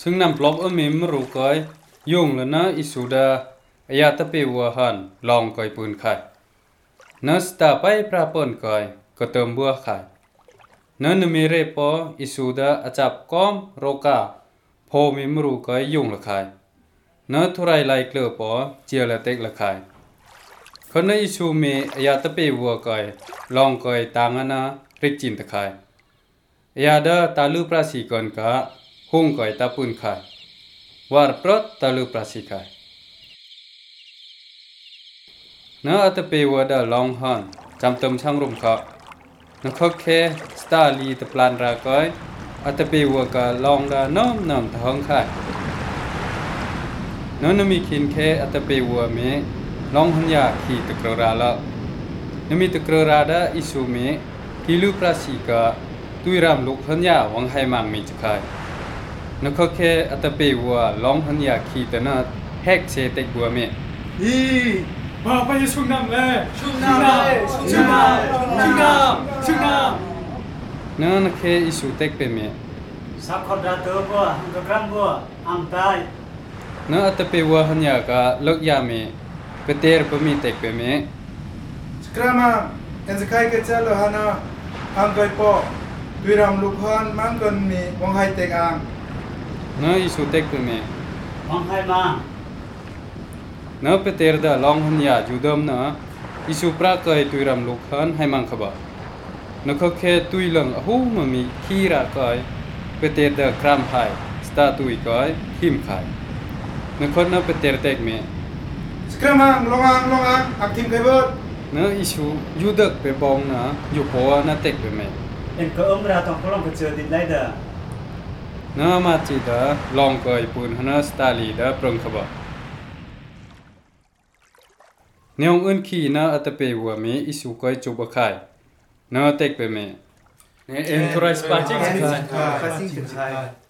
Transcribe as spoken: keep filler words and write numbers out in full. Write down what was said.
ซึ่งนำปลอบอมิมรูกอยยุ่งแล้วนะอิสุดาอายาตะเปวัวหันลองกอยปืนไข่เนสตาไปพระปนกอยก็เติมบัวไข่เนนมีเรปออิสุดาอาจับก้อมโรกาโพมิมรูกอยยุ่งละไข่เนทุไรไลเกลือปอเจียละเต็กละไข่คนในอิสุเมอายาตะเปวัวกอยลองกอยตางานาริกจินตะไข่อายาดาตาลูปราสีก่อนกะหงกอยตาปุนไข่วาร์ปรตตาลูปราสีไข่เนื้ออัตเปวัวดาลองหันจำเติมช่างรุมเขานักเคสตาลีตะปลานรากอยอัตเปวัวกาลองดาน้อมน้อมท้องไข่เนื้อนมีขินเคอัตเปวัวเมลองหันยาขีตะกรราละนมีตะกรราดาอิสุเมกิลูปราสีกาตุยรามลุกหันยาวังไฮมังมีจุไข่นักเคอัตเปวัวลองหันยาขีตะนาแฮกเซเตกบัวเมอีมาไปชุ่มน้ำเลยชุ่มน้ำเลยชุ่มน้ำชุ่มน้ำชุ่มน้ำเนื้อนักเคอิสุเตกเป็นเมสักคนรัตัวบัวอังกฤษบัวอังไตเนื้ออัตเปวัวหันยากาเลิกยาเมเปเตอร์ปมีเตกเป็นเมสกรามาเอ็นสกายเกจัลฮานาอังไกปอตุยรำลูกฮันมันกันมีวังไฮเตกอังเนื้ออิสุเตกเป็นเมวังไฮมาเนื้อเปเตอร์ดาลองหันยาจูดมนะอิสุปรากอยตุยรำลูกฮันให้มังขบะนักเคตุยหลังหูมันมีขีรากอยเปเตอร์ดาครามไฮสตาตุยกอยทิมไข่นักคนนับเปเตอร์เตกเมสกรามังลองอังลองอังอักทิมไคเบิร์ดเนื้ออิสุยูดักเปบองนะอยู่พัวนัเตกเป็นเมเอ็นก็อมราต้องพลังกระเจิดดินไลเดอร์เนื้อมาจีดาลองกอยปูนฮันสตาลีดาปรงขบะเนียงอื่นขี้นะอัตเปวัวเมอิสุกอยจุบะไข่เนื้อเตกเป็นเมเอ็นทรายสปาจิงส์ไข่